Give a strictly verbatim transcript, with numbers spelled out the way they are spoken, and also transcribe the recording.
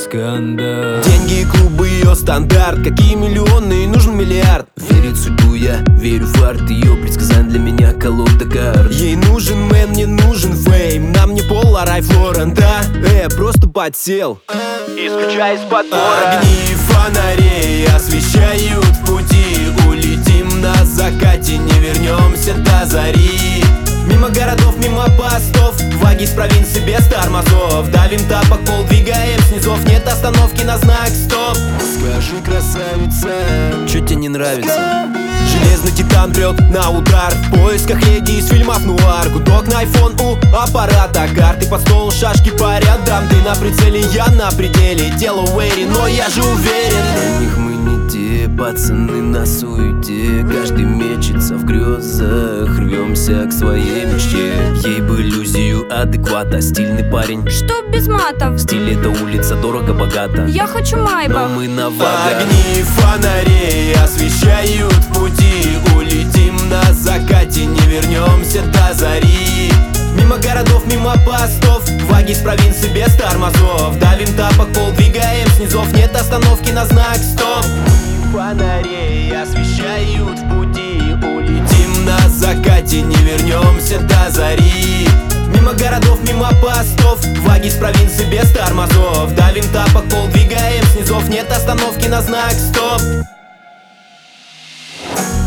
скандал. Деньги, клубы, ее стандарт. Какие миллионы, нужен миллиард. Верить в судьбу я верю в арт. Ее предсказание для меня колода карт. Ей нужен мэн, мне нужен фейм. Нам не Пола, Ральф Лорен, да? Э, просто подсел, исключая из подбора. Огни фонарей освещают пути. Улетим на закате, не вернемся до зари. Мимо городов, мимо постов, ваги из провинции без тормозов. Давим тапок, пол двигаем снизов. Нет остановки на знак стоп. Скажи, красавица, чё тебе не нравится? Железный титан прет на удар. В поисках леди из фильмов нуар. Гудок на айфон у аппарата. Карты под стол, шашки по рядам. Ты на прицеле, я на пределе. Дело Уэйри, но я же уверен. Для них мы не те, пацаны на суете. Каждый мечется в грезах. Рвемся к своей мечте. Ей бы иллюзию адеквата. Стильный парень, что без матов. Стиль это улица, дорого-богато. Я хочу майбах. Но мы на вагах. Огни фонарей освещают пути. Улетим на закате, не вернемся до зари. Мимо городов, мимо постов, ваги из провинции без тормозов. Давим тапок, пол двигаем снизов. Нет остановки на знак стоп. Огни фонарей освещают пути. Улетим на закате, не вернемся до зари. Мимо городов, мимо постов, ваги из провинции без тормозов. Давим тапок, пол двигаем снизов. Нет остановки на знак стоп.